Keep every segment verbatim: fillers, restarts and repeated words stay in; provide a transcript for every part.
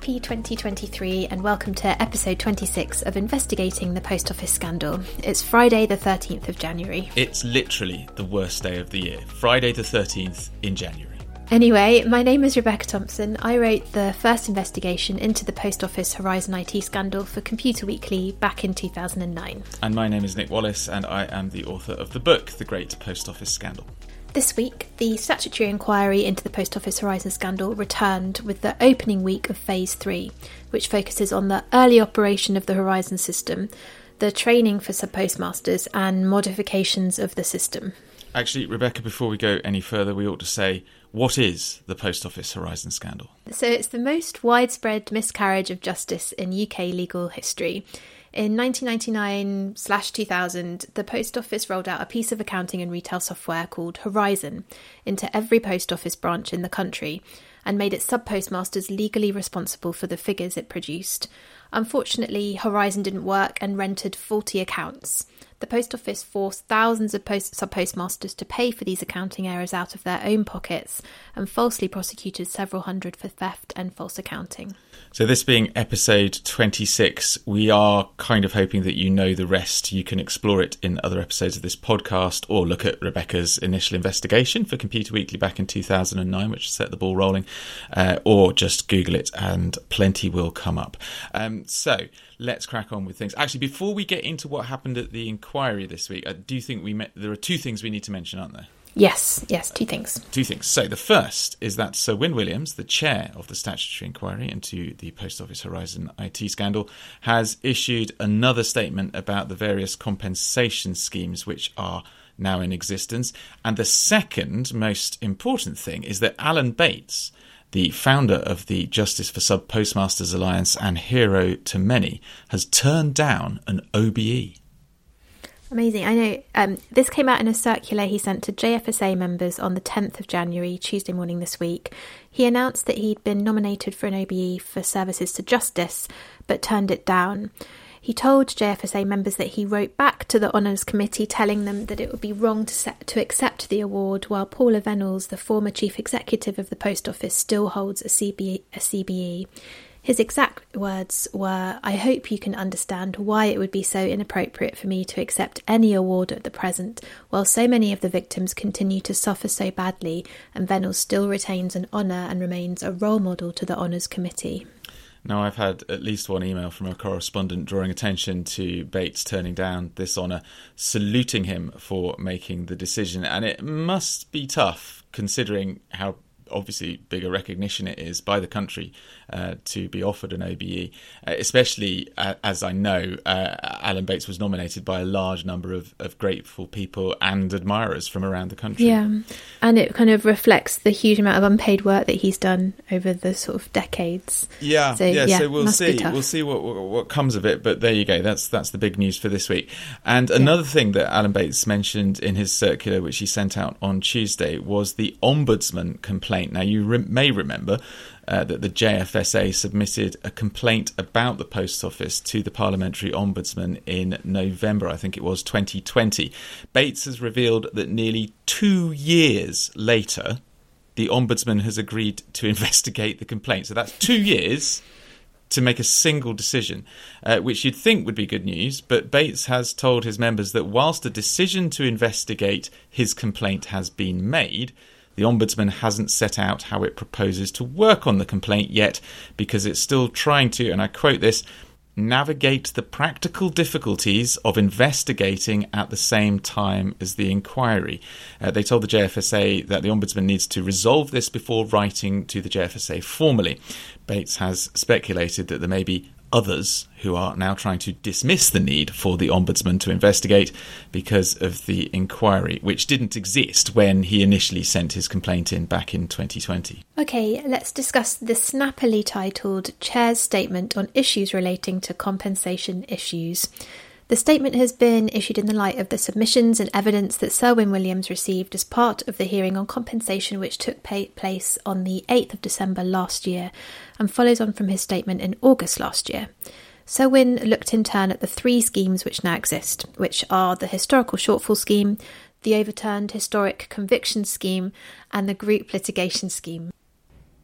Happy twenty twenty-three and welcome to episode twenty-six of Investigating the Post Office Scandal. It's Friday the thirteenth of January. It's literally the worst day of the year. Friday the thirteenth in January. Anyway, my name is Rebecca Thompson. I wrote the first investigation into the Post Office Horizon I T scandal for Computer Weekly back in two thousand nine. And my name is Nick Wallace and I am the author of the book, The Great Post Office Scandal. This week, the statutory inquiry into the Post Office Horizon scandal returned with the opening week of Phase three, which focuses on the early operation of the Horizon system, the training for sub-postmasters and modifications of the system. Actually, Rebecca, before we go any further, we ought to say, what is the Post Office Horizon scandal? So it's the most widespread miscarriage of justice in U K legal history. In nineteen ninety-nine slash two thousand, the Post Office rolled out a piece of accounting and retail software called Horizon into every post office branch in the country and made its sub-postmasters legally responsible for the figures it produced. Unfortunately, Horizon didn't work and rendered faulty accounts. The Post Office forced thousands of post- sub-postmasters to pay for these accounting errors out of their own pockets and falsely prosecuted several hundred for theft and false accounting. So this being episode twenty-six, we are kind of hoping that you know the rest. You can explore it in other episodes of this podcast or look at Rebecca's initial investigation for Computer Weekly back in two thousand nine, which set the ball rolling, uh, or just Google it and plenty will come up. Um, so let's crack on with things. Actually, before we get into what happened at the inquiry this week, I do think we met, there are two things we need to mention, aren't there? Yes, yes, two things. Two things. So the first is that Sir Win Williams, the chair of the statutory inquiry into the Post Office Horizon I T scandal, has issued another statement about the various compensation schemes which are now in existence. And the second most important thing is that Alan Bates, the founder of the Justice for Sub-Postmasters Alliance and hero to many, has turned down an O B E. Amazing. I know um, this came out in a circular he sent to J F S A members on the tenth of January, Tuesday morning this week. He announced that he'd been nominated for an O B E for services to justice, but turned it down. He told J F S A members that he wrote back to the Honours Committee telling them that it would be wrong to set, to accept the award, while Paula Venables, the former chief executive of the Post Office, still holds a C B E. A C B E. His exact words were, "I hope you can understand why it would be so inappropriate for me to accept any award at the present, while so many of the victims continue to suffer so badly, and Venables still retains an honour and remains a role model to the Honours Committee." Now, I've had at least one email from a correspondent drawing attention to Bates turning down this honour, saluting him for making the decision. And it must be tough, considering how obviously big a recognition it is by the country uh, to be offered an O B E, uh, especially uh, as I know uh, Alan Bates was nominated by a large number of, of grateful people and admirers from around the country. Yeah, and it kind of reflects the huge amount of unpaid work that he's done over the sort of decades. Yeah, so, yeah, yeah, so we'll see. We'll see what, what what comes of it, but there you go. That's that's the big news for this week. And another yeah. thing that Alan Bates mentioned in his circular, which he sent out on Tuesday, was the Ombudsman complaint. Now, you re- may remember uh, that the J F S A submitted a complaint about the Post Office to the Parliamentary Ombudsman in November, I think it was, twenty twenty. Bates has revealed that nearly two years later, the Ombudsman has agreed to investigate the complaint. So that's two years to make a single decision, uh, which you'd think would be good news. But Bates has told his members that whilst a decision to investigate his complaint has been made, the Ombudsman hasn't set out how it proposes to work on the complaint yet, because it's still trying to, and I quote this, navigate the practical difficulties of investigating at the same time as the inquiry. Uh, they told the J F S A that the Ombudsman needs to resolve this before writing to the J F S A formally. Bates has speculated that there may be others who are now trying to dismiss the need for the Ombudsman to investigate because of the inquiry, which didn't exist when he initially sent his complaint in back in twenty twenty. OK, let's discuss the snappily titled Chair's Statement on Issues Relating to Compensation Issues. The statement has been issued in the light of the submissions and evidence that Sir Win Williams received as part of the hearing on compensation which took pay- place on the eighth of December last year and follows on from his statement in August last year. Sir Win looked in turn at the three schemes which now exist, which are the Historical Shortfall Scheme, the Overturned Historic Conviction Scheme and the Group Litigation Scheme.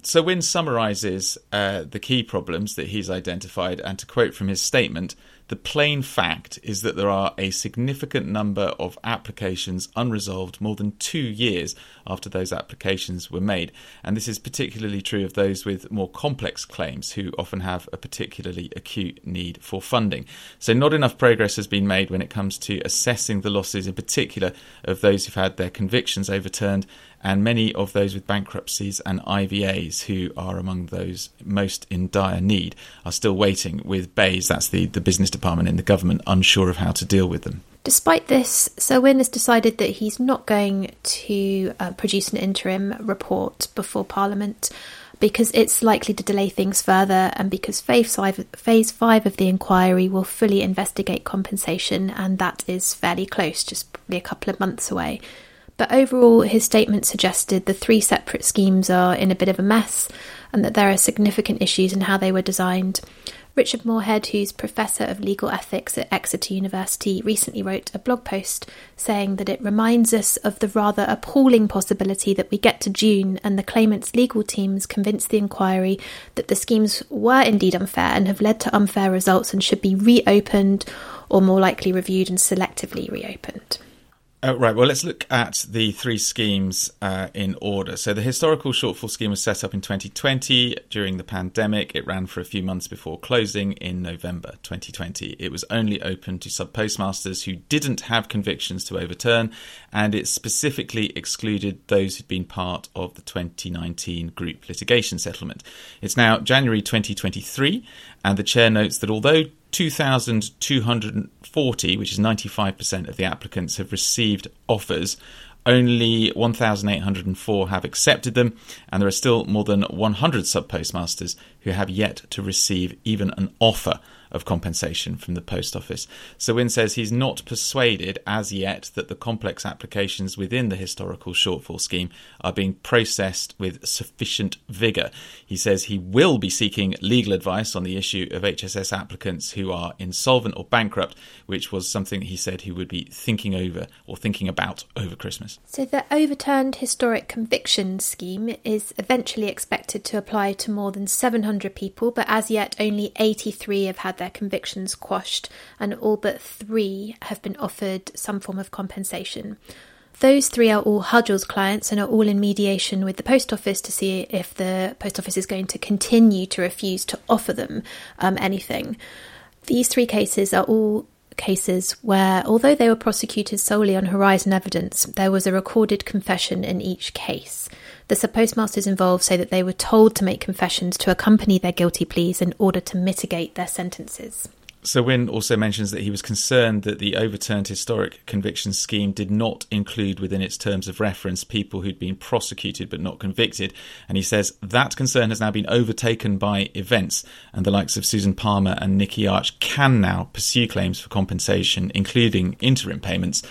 Sir Wynne summarises uh, the key problems that he's identified, and to quote from his statement, the plain fact is that there are a significant number of applications unresolved more than two years after those applications were made. And this is particularly true of those with more complex claims who often have a particularly acute need for funding. So not enough progress has been made when it comes to assessing the losses, in particular of those who've had their convictions overturned, and many of those with bankruptcies and I V As who are among those most in dire need are still waiting, with B E I S, that's the, the business department in the government, unsure of how to deal with them. Despite this, Sir Wynne has decided that he's not going to uh, produce an interim report before Parliament because it's likely to delay things further, and because phase five, phase five of the inquiry will fully investigate compensation, and that is fairly close, just probably a couple of months away. But overall, his statement suggested the three separate schemes are in a bit of a mess and that there are significant issues in how they were designed. Richard Moorhead, who's Professor of Legal Ethics at Exeter University, recently wrote a blog post saying that it reminds us of the rather appalling possibility that we get to June and the claimants' legal teams convince the inquiry that the schemes were indeed unfair and have led to unfair results and should be reopened, or more likely reviewed and selectively reopened. Oh, right, well, let's look at the three schemes uh, in order. So the historical shortfall scheme was set up in twenty twenty during the pandemic. It ran for a few months before closing in November twenty twenty. It was only open to sub-postmasters who didn't have convictions to overturn, and it specifically excluded those who'd been part of the twenty nineteen group litigation settlement. It's now January twenty twenty-three, and the chair notes that although two thousand two hundred forty, which is ninety-five percent of the applicants, have received offers, only one thousand eight hundred four have accepted them, and there are still more than one hundred sub-postmasters who have yet to receive even an offer of compensation from the Post Office. Sir Wynne says he's not persuaded as yet that the complex applications within the historical shortfall scheme are being processed with sufficient vigour. He says he will be seeking legal advice on the issue of H S S applicants who are insolvent or bankrupt, which was something he said he would be thinking over or thinking about over Christmas. So the overturned historic conviction scheme is eventually expected to apply to more than seven hundred people, but as yet only eighty-three have had their convictions quashed, and all but three have been offered some form of compensation. Those three are all Hudgell's clients and are all in mediation with the Post Office to see if the Post Office is going to continue to refuse to offer them um, anything. These three cases are all cases where, although they were prosecuted solely on horizon evidence, there was a recorded confession in each case. The sub-postmasters involved say that they were told to make confessions to accompany their guilty pleas in order to mitigate their sentences. Sir Wynne also mentions that he was concerned that the overturned historic conviction scheme did not include within its terms of reference people who'd been prosecuted but not convicted, and he says that concern has now been overtaken by events, and the likes of Susan Palmer and Nicky Arch can now pursue claims for compensation, including interim payments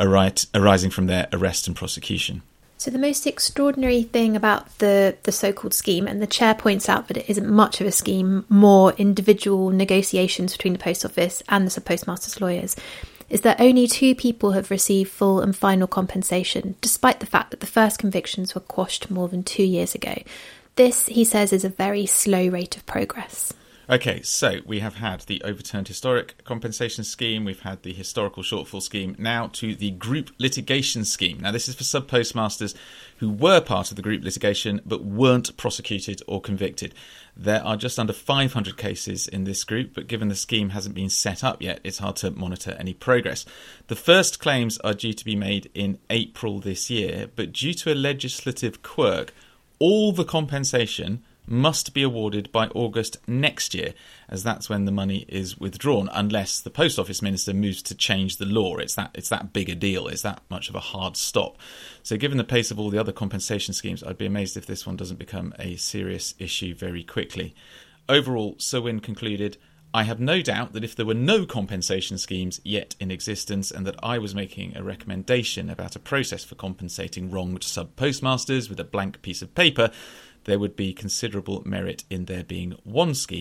arising from their arrest and prosecution. So the most extraordinary thing about the, the so-called scheme, and the chair points out that it isn't much of a scheme, more individual negotiations between the Post Office and the sub-postmasters' lawyers, is that only two people have received full and final compensation, despite the fact that the first convictions were quashed more than two years ago. This, he says, is a very slow rate of progress. Okay, so we have had the overturned historic compensation scheme, we've had the historical shortfall scheme, now to the group litigation scheme. Now, this is for sub-postmasters who were part of the group litigation but weren't prosecuted or convicted. There are just under five hundred cases in this group, but given the scheme hasn't been set up yet, it's hard to monitor any progress. The first claims are due to be made in April this year, but due to a legislative quirk, all the compensation must be awarded by August next year, as that's when the money is withdrawn, unless the Post Office Minister moves to change the law. It's that it's that big a deal. It's that much of a hard stop. So given the pace of all the other compensation schemes, I'd be amazed if this one doesn't become a serious issue very quickly. Overall, Sir Wynne concluded, I have no doubt that if there were no compensation schemes yet in existence and that I was making a recommendation about a process for compensating wronged sub-postmasters with a blank piece of paper, there would be considerable merit in there being one scheme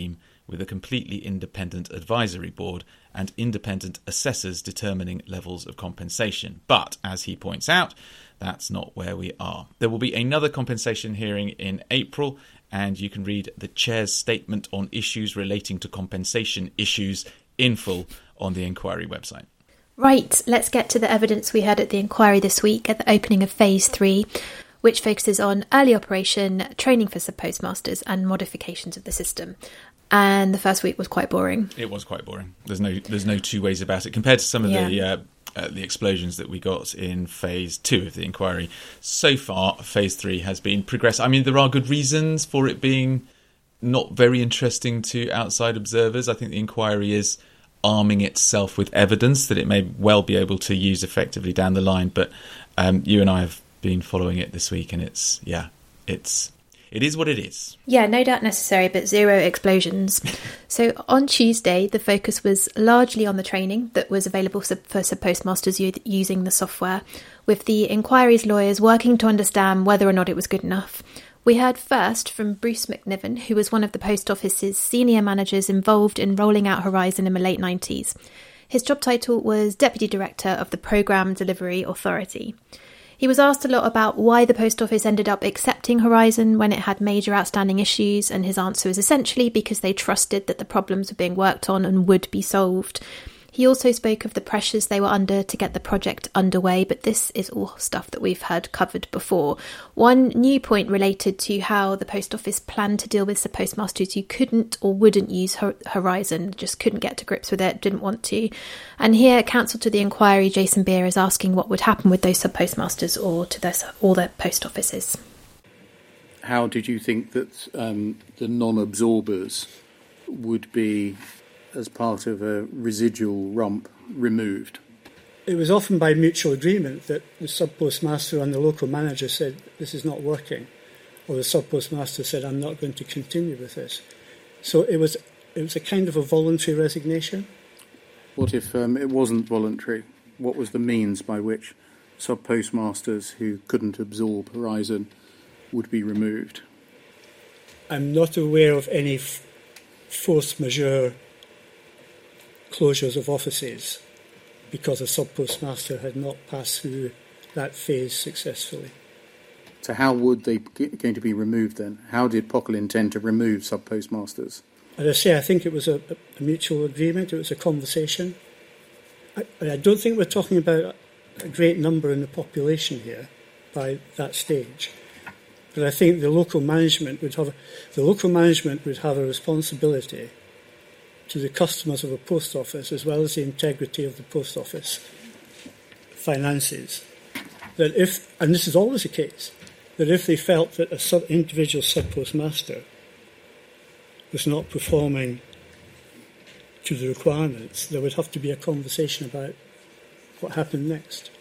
with a completely independent advisory board and independent assessors determining levels of compensation. But, as he points out, that's not where we are. There will be another compensation hearing in April, and you can read the Chair's statement on issues relating to compensation issues in full on the inquiry website. Right, let's get to the evidence we heard at the inquiry this week at the opening of Phase three, which focuses on early operation, training for sub-postmasters and modifications of the system. And the first week was quite boring. It was quite boring. There's no there's no two ways about it. Compared to some of Yeah. the uh, uh, the explosions that we got in Phase two of the inquiry, so far Phase three has been progressive. I mean, there are good reasons for it being not very interesting to outside observers. I think the inquiry is arming itself with evidence that it may well be able to use effectively down the line. But um, you and I have been following it this week, and it's yeah, it's. It is what it is. Yeah, no doubt necessary, but zero explosions. So on Tuesday, the focus was largely on the training that was available for sub-postmasters using the software, with the inquiry's lawyers working to understand whether or not it was good enough. We heard first from Bruce McNiven, who was one of the Post Office's senior managers involved in rolling out Horizon in the late nineties. His job title was Deputy Director of the Programme Delivery Authority. He was asked a lot about why the Post Office ended up accepting Horizon when it had major outstanding issues, and his answer was essentially because they trusted that the problems were being worked on and would be solved. He also spoke of the pressures they were under to get the project underway, but this is all stuff that we've heard covered before. One new point related to how the Post Office planned to deal with sub-postmasters who couldn't or wouldn't use Horizon, just couldn't get to grips with it, didn't want to. And here, counsel to the inquiry, Jason Beer, is asking what would happen with those sub-postmasters or to their, all their post offices. How did you think that um, the non-absorbers would be, as part of a residual rump, removed? It was often by mutual agreement that the sub-postmaster and the local manager said, this is not working, or the sub-postmaster said, I'm not going to continue with this. So it was it was a kind of a voluntary resignation. What if um, it wasn't voluntary? What was the means by which sub-postmasters who couldn't absorb Horizon would be removed? I'm not aware of any f- force majeure closures of offices because a sub-postmaster had not passed through that phase successfully. So how would they be going to be removed then? How did P O C L intend to remove sub-postmasters? As I say, I think it was a, a mutual agreement, it was a conversation. I, I don't think we're talking about a great number in the population here by that stage. But I think the local management would have the local management would have a responsibility to the customers of a post office, as well as the integrity of the post office finances, that if, and this is always the case, that if they felt that a sub, individual sub-postmaster was not performing to the requirements, there would have to be a conversation about what happened next.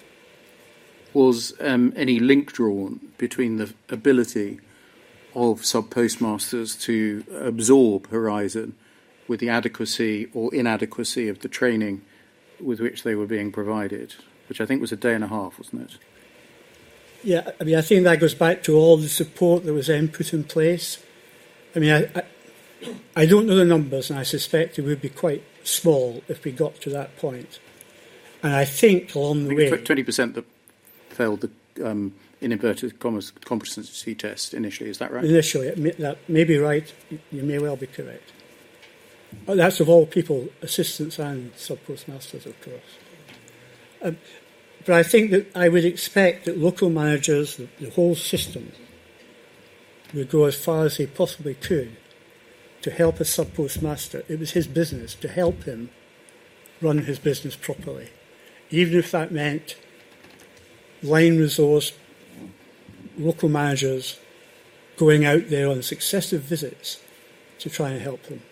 Was um, any link drawn between the ability of sub-postmasters to absorb Horizon with the adequacy or inadequacy of the training with which they were being provided, which I think was a day and a half, wasn't it? Yeah, I mean, I think that goes back to all the support that was then put in place. I mean, I, I, I don't know the numbers, and I suspect it would be quite small if we got to that point. And I think along the I way... think twenty percent that failed the, um, in inverted commas, competency test initially, is that right? Initially, it may, that may be right, you may well be correct. But that's of all people, assistants and sub-postmasters, of course. Um, but I think that I would expect that local managers, the, the whole system, would go as far as they possibly could to help a sub-postmaster. It was his business, to help him run his business properly, even if that meant line resource, local managers going out there on successive visits to try and help them.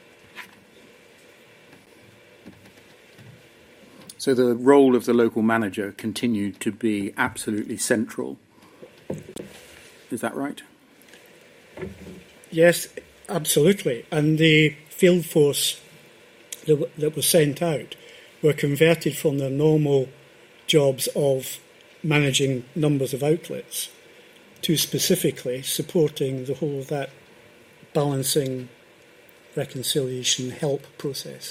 So the role of the local manager continued to be absolutely central. Is that right? Yes, absolutely. And the field force that, w- that was sent out were converted from their normal jobs of managing numbers of outlets to specifically supporting the whole of that balancing reconciliation help process.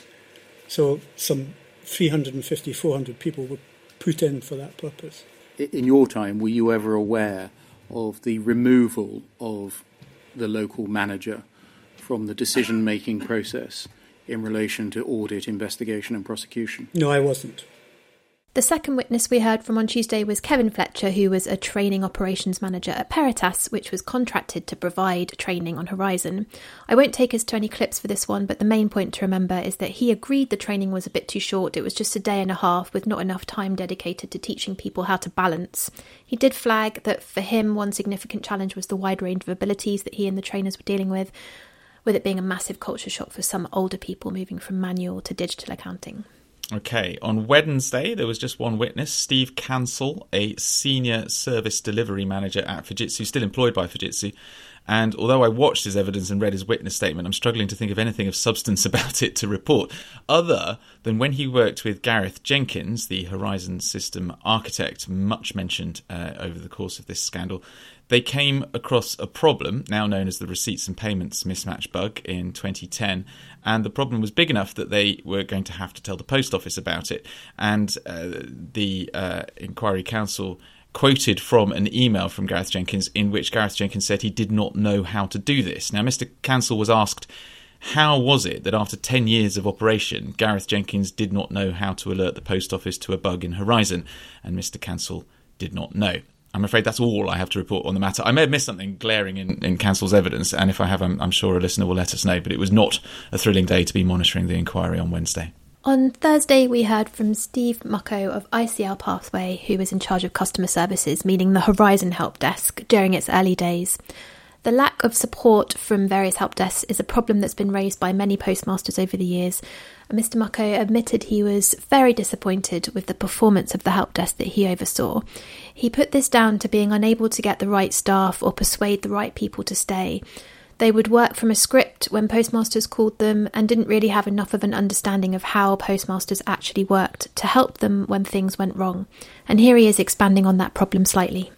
So some three hundred fifty, four hundred people were put in for that purpose. In your time, were you ever aware of the removal of the local manager from the decision-making process in relation to audit, investigation and prosecution? No, I wasn't. The second witness we heard from on Tuesday was Kevin Fletcher, who was a training operations manager at Peritas, which was contracted to provide training on Horizon. I won't take us to any clips for this one, but the main point to remember is that he agreed the training was a bit too short. It was just a day and a half with not enough time dedicated to teaching people how to balance. He did flag that for him, one significant challenge was the wide range of abilities that he and the trainers were dealing with, with it being a massive culture shock for some older people moving from manual to digital accounting. Okay, on Wednesday, there was just one witness, Steve Cancel, a senior service delivery manager at Fujitsu, still employed by Fujitsu. And although I watched his evidence and read his witness statement, I'm struggling to think of anything of substance about it to report, other than when he worked with Gareth Jenkins, the Horizon system architect, much mentioned uh, over the course of this scandal. They came across a problem, now known as the receipts and payments mismatch bug, in twenty ten, and the problem was big enough that they were going to have to tell the post office about it. And uh, the uh, Inquiry Council quoted from an email from Gareth Jenkins in which Gareth Jenkins said he did not know how to do this. Now, Mister Cancel was asked, how was it that after ten years of operation, Gareth Jenkins did not know how to alert the post office to a bug in Horizon? And Mister Cancel did not know. I'm afraid that's all I have to report on the matter. I may have missed something glaring in, in Cancel's evidence, and if I have, I'm, I'm sure a listener will let us know, but it was not a thrilling day to be monitoring the inquiry on Wednesday. On Thursday, we heard from Steve Mucko of I C L Pathway, who was in charge of customer services, meaning the Horizon help desk, during its early days. The lack of support from various help desks is a problem that's been raised by many postmasters over the years. And Mister Mucko admitted he was very disappointed with the performance of the help desk that he oversaw. He put this down to being unable to get the right staff or persuade the right people to stay. They would work from a script when postmasters called them and didn't really have enough of an understanding of how postmasters actually worked to help them when things went wrong. And here he is expanding on that problem slightly.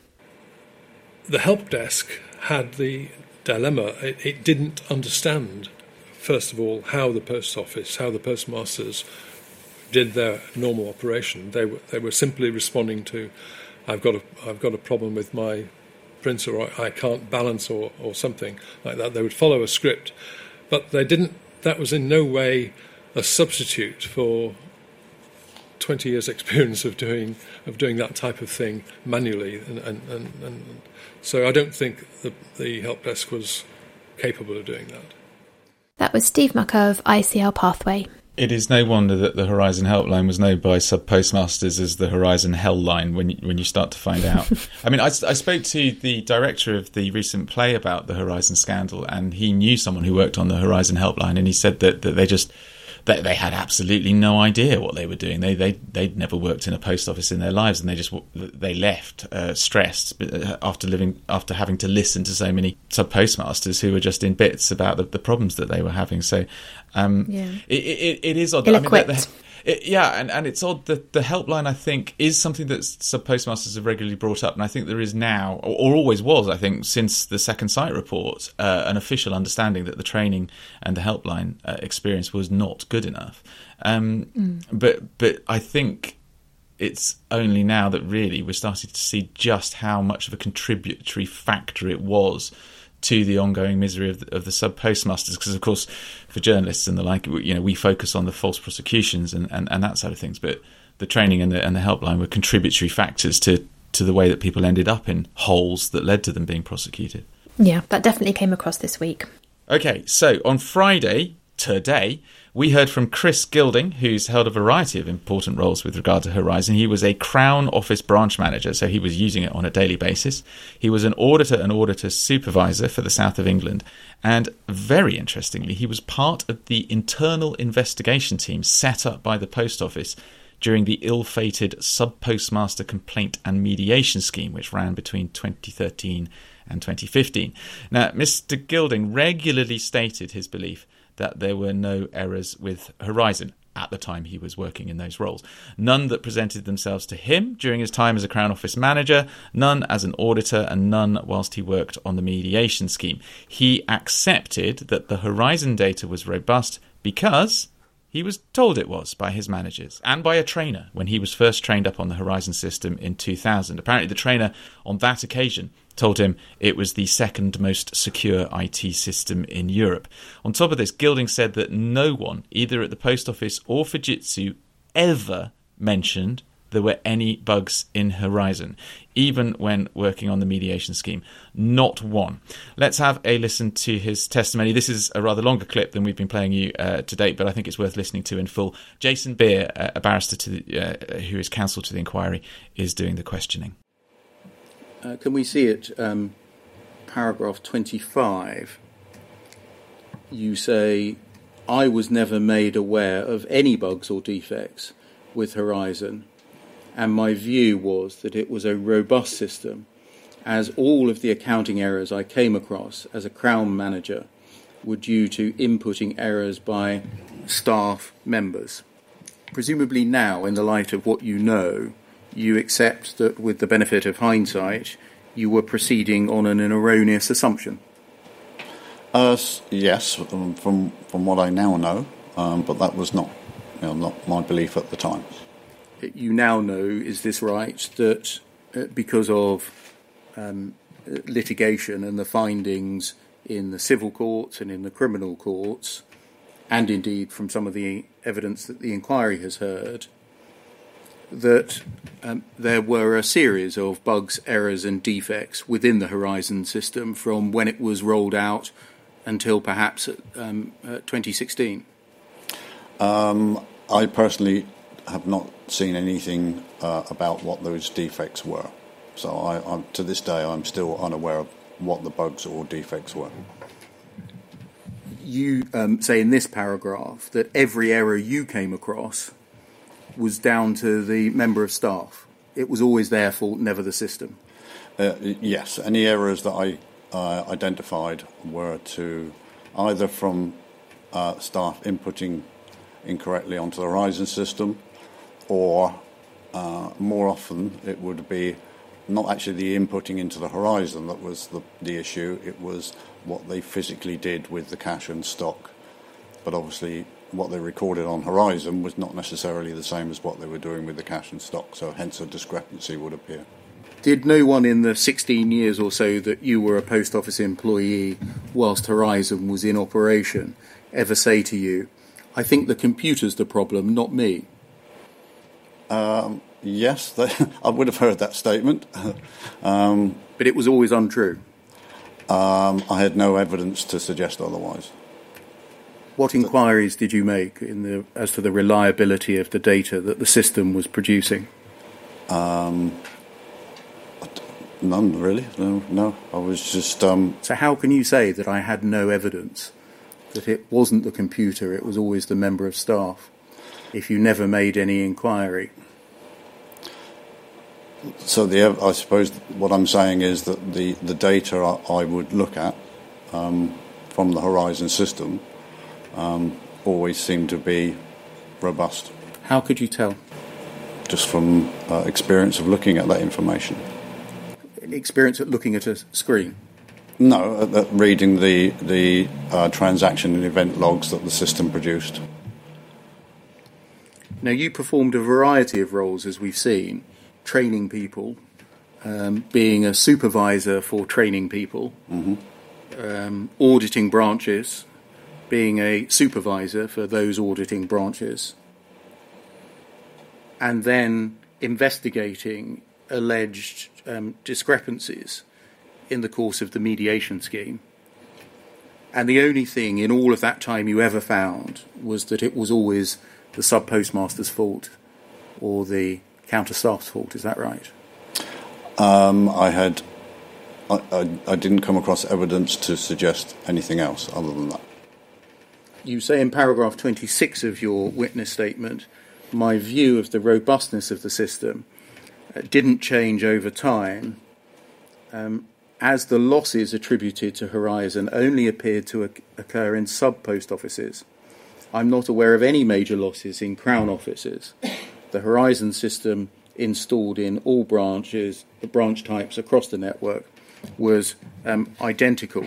The help desk had the dilemma. It, it didn't understand, first of all, how the post office, how the postmasters did their normal operation. They were they were simply responding to, I've got a I've got a problem with my printer, or I can't balance, or, or something like that. They would follow a script, but they didn't. That was in no way a substitute for twenty years' experience of doing of doing that type of thing manually, and and, and, and so I don't think the, the help desk was capable of doing that. That was Steve Mucko of I C L Pathway. It is no wonder that the Horizon helpline was known by sub-postmasters as the Horizon Hell line when you, when you start to find out. I mean, I, I spoke to the director of the recent play about the Horizon scandal, and he knew someone who worked on the Horizon helpline, and he said that, that they just... They, they had absolutely no idea what they were doing. They they they'd never worked in a post office in their lives, and they just they left uh, stressed after living after having to listen to so many sub postmasters who were just in bits about the, the problems that they were having. So um, yeah. it, it it is odd. I mean, the, it, yeah, and, and it's odd that the helpline, I think, is something that sub postmasters have regularly brought up, and I think there is now, or, or always was, I think, since the Second Sight report, uh, an official understanding that the training and the helpline uh, experience was not good enough. Um, mm. But but I think it's only now that really we're starting to see just how much of a contributory factor it was to the ongoing misery of the, of the sub-postmasters, because of course for journalists and the like, you know, we focus on the false prosecutions and, and, and that side of things, but the training and the, and the helpline were contributory factors to, to the way that people ended up in holes that led to them being prosecuted. Yeah, that definitely came across this week. Okay, so on Friday, today, we heard from Chris Gilding, who's held a variety of important roles with regard to Horizon. He was a Crown Office branch manager, so he was using it on a daily basis. He was an auditor and auditor supervisor for the south of England. And very interestingly, he was part of the internal investigation team set up by the Post Office during the ill-fated Sub-Postmaster Complaint and Mediation Scheme, which ran between twenty thirteen and twenty fifteen. Now, Mister Gilding regularly stated his belief that there were no errors with Horizon. at the time he was working in those roles. None that presented themselves to him during his time as a Crown Office manager, none as an auditor, and none whilst he worked on the mediation scheme. He accepted that the Horizon data was robust because he was told it was by his managers and by a trainer when he was first trained up on the Horizon system in two thousand. Apparently the trainer on that occasion told him it was the second most secure I T system in Europe. On top of this, Gilding said that no one, either at the Post Office or Fujitsu, ever mentioned there were any bugs in Horizon, even when working on the mediation scheme. Not one. Let's have a listen to his testimony. This is a rather longer clip than we've been playing you uh, to date, but I think it's worth listening to in full. Jason Beer, uh, a barrister to the, uh, who is counsel to the inquiry, is doing the questioning. Uh, can we see it, um, paragraph twenty-five? You say, I was never made aware of any bugs or defects with Horizon, and my view was that it was a robust system, as all of the accounting errors I came across as a Crown manager were due to inputting errors by staff members. Presumably now, in the light of what you know, you accept that with the benefit of hindsight, you were proceeding on an, an erroneous assumption. Uh, yes, from from what I now know, um, but that was not, you know, not my belief at the time. You now know, is this right, that uh, because of um, litigation and the findings in the civil courts and in the criminal courts, and indeed from some of the evidence that the inquiry has heard, that um, there were a series of bugs, errors and defects within the Horizon system from when it was rolled out until perhaps um, uh, twenty sixteen? Um, I personally have not seen anything uh, about what those defects were. So I, I'm, to this day I'm still unaware of what the bugs or defects were. You um, say in this paragraph that every error you came across was down to the member of staff. It was always their fault, never the system. Uh, yes, any errors that I uh, identified were to either from uh, staff inputting incorrectly onto the Horizon system, or uh, more often it would be not actually the inputting into the Horizon that was the, the issue, it was what they physically did with the cash and stock. But obviously what they recorded on Horizon was not necessarily the same as what they were doing with the cash and stock, so hence a discrepancy would appear. Did no one in the sixteen years or so that you were a Post Office employee whilst Horizon was in operation ever say to you, I think the computer's the problem, not me? Um, yes, they, I would have heard that statement. um, but it was always untrue? Um, I had no evidence to suggest otherwise. What inquiries did you make in the, as to the reliability of the data that the system was producing? Um, none, really. No, no. I was just... Um, so how can you say that I had no evidence that it wasn't the computer, it was always the member of staff, if you never made any inquiry? So the, I suppose what I'm saying is that the, the data I, I would look at um, from the Horizon system um, always seemed to be robust. How could you tell? Just from uh, experience of looking at that information. Experience at looking at a screen? No, at, at reading the, the uh, transaction and event logs that the system produced. Now, you performed a variety of roles, as we've seen, training people, um, being a supervisor for training people, mm-hmm. um, auditing branches, being a supervisor for those auditing branches, and then investigating alleged um, discrepancies in the course of the mediation scheme. And the only thing in all of that time you ever found was that it was always the sub-postmaster's fault or the counter-staff's fault. Is that right? Um, I had, I, I, I didn't come across evidence to suggest anything else other than that. You say in paragraph twenty-six of your witness statement, my view of the robustness of the system uh, didn't change over time, um, as the losses attributed to Horizon only appeared to occur in sub-post offices I'm not aware of any major losses in Crown offices. The Horizon system installed in all branches, the branch types across the network, was um, identical.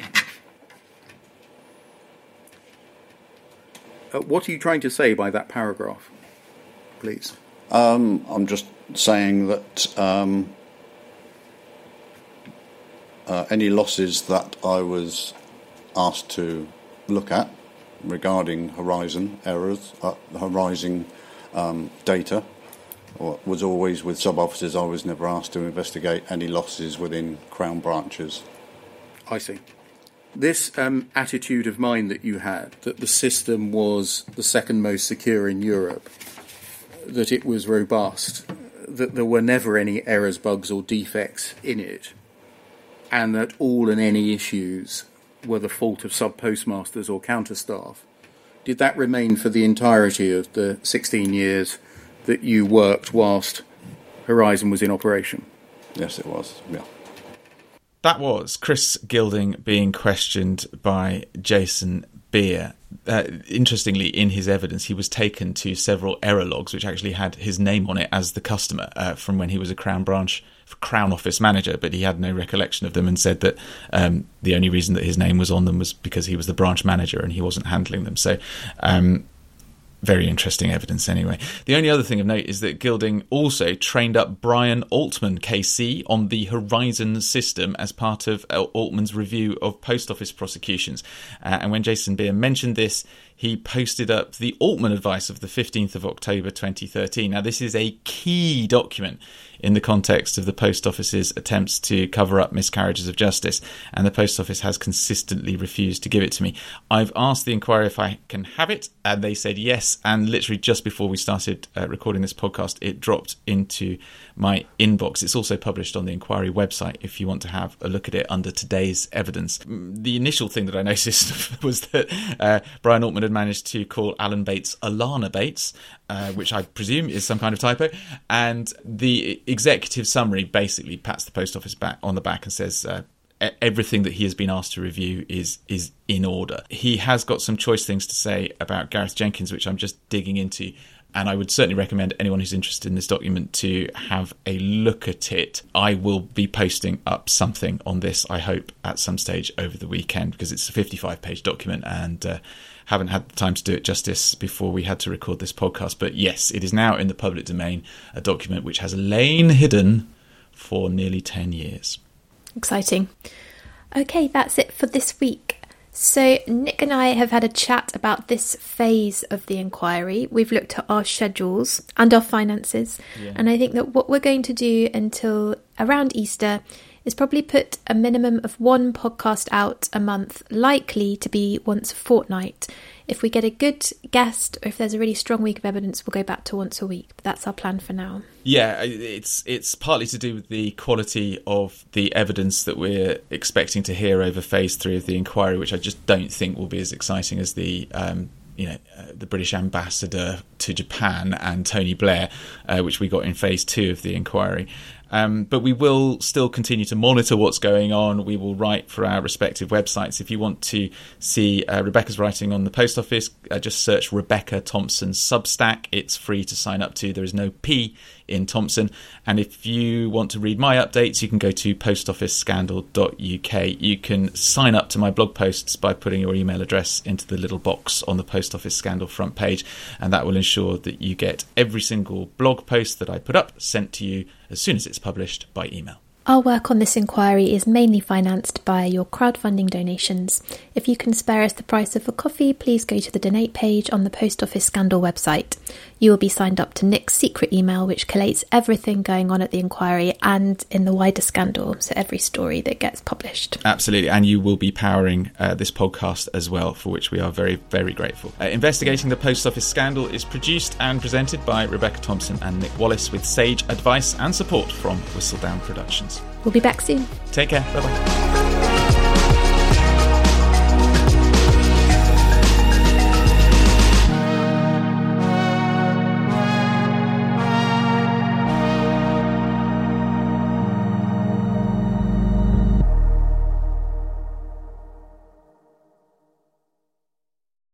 Uh, what are you trying to say by that paragraph, please? Um, I'm just saying that um, uh, any losses that I was asked to look at regarding Horizon errors, uh, Horizon um, data, or was always with sub-officers. I was never asked to investigate any losses within Crown branches. I see. This um, attitude of mind that you had, that the system was the second most secure in Europe, that it was robust, that there were never any errors, bugs or defects in it, and that all and any issues were the fault of sub-postmasters or counter-staff, did that remain for the entirety of the sixteen years that you worked whilst Horizon was in operation? Yes, it was, yeah. That was Chris Gilding being questioned by Jason Beer. Uh, interestingly, in his evidence, he was taken to several error logs, which actually had his name on it as the customer uh, from when he was a Crown branch, Crown office manager, but he had no recollection of them and said that um, the only reason that his name was on them was because he was the branch manager and he wasn't handling them. So, um, very interesting evidence anyway. The only other thing of note is that Gilding also trained up Brian Altman, K C, on the Horizon system as part of Altman's review of post office prosecutions. Uh, and when Jason Beer mentioned this, he posted up the Altman advice of the fifteenth of October twenty thirteen. Now, this is a key document in the context of the Post Office's attempts to cover up miscarriages of justice, and the Post Office has consistently refused to give it to me. I've asked the Inquiry if I can have it, and they said yes, and literally just before we started uh, recording this podcast, it dropped into my inbox. It's also published on the Inquiry website if you want to have a look at it under today's evidence. The initial thing that I noticed was that uh, Brian Altman had managed to call Alan Bates Alana Bates, uh, which I presume is some kind of typo, and the executive summary basically pats the Post Office back on the back and says uh, everything that he has been asked to review is is in order. He has got some choice things to say about Gareth Jenkins, which I'm just digging into, and I would certainly recommend anyone who's interested in this document to have a look at it. I will be posting up something on this, I hope, at some stage over the weekend, because it's a fifty-five page document and uh, haven't had the time to do it justice before we had to record this podcast. But yes, it is now in the public domain, a document which has lain hidden for nearly ten years. Exciting. Okay, that's it for this week. So Nick and I have had a chat about this phase of the inquiry. We've looked at our schedules and our finances. Yeah. And I think that what we're going to do until around Easter is probably put a minimum of one podcast out a month, likely to be once a fortnight. If we get a good guest, or if there's a really strong week of evidence, we'll go back to once a week. But that's our plan for now. Yeah, it's it's partly to do with the quality of the evidence that we're expecting to hear over phase three of the inquiry, which I just don't think will be as exciting as the um, you know uh, the British ambassador to Japan and Tony Blair, uh, which we got in phase two of the inquiry. Um, but we will still continue to monitor what's going on. We will write for our respective websites. If you want to see uh, Rebecca's writing on the Post Office, uh, just search Rebecca Thompson Substack. It's free to sign up to. There is no P in Thompson. And if you want to read my updates, you can go to post office scandal dot U K. You can sign up to my blog posts by putting your email address into the little box on the Post Office Scandal front page, and that will ensure that you get every single blog post that I put up sent to you as soon as it's published by email. Our work on this inquiry is mainly financed by your crowdfunding donations. If you can spare us the price of a coffee, please go to the donate page on the Post Office Scandal website. You will be signed up to Nick's secret email, which collates everything going on at the inquiry and in the wider scandal, so every story that gets published. Absolutely, and you will be powering uh, this podcast as well, for which we are very, very grateful. Uh, Investigating the Post Office Scandal is produced and presented by Rebecca Thompson and Nick Wallace, with sage advice and support from Whistledown Productions. We'll be back soon. Take care. Bye-bye.